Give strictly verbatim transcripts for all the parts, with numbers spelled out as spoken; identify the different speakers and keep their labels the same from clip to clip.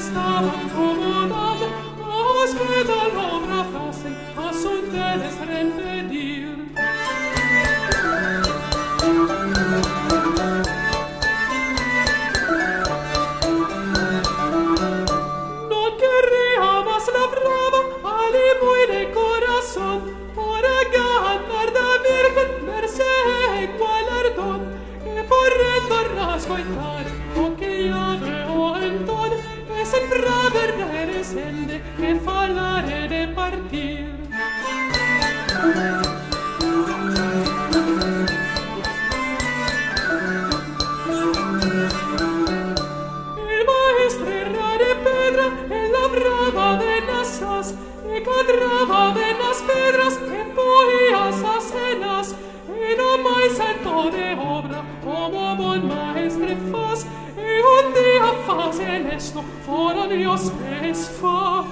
Speaker 1: estaban como dado, os que tal obra facen, a su teles rendir. No querría más la brava, ali muy de corazón, para ganar da Virgen merced galardón, y por retornasco y tal, o que ya veo en todo, es el brave reresende que falare de partir. El maestre era de pedra, él labraba de nasas, y cadraba de las pedras, en poías acenas, y no más santo de obra, como buen maestre faz, y un día faz en esto, fueron Dios pes fa.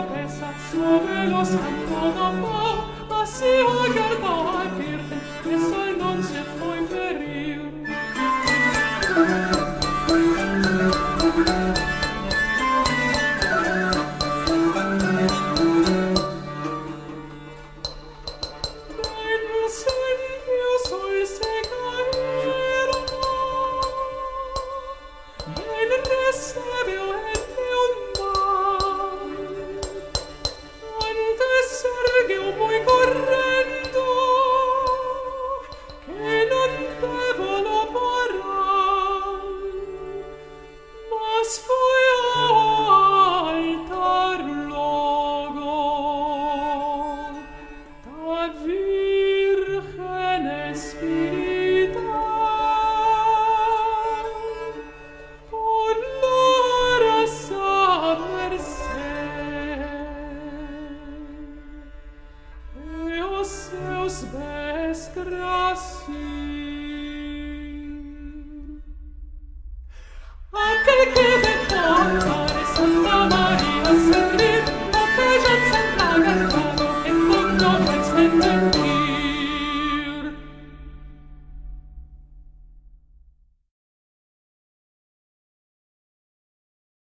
Speaker 1: Sobre los santos, así aguardó a Virgen,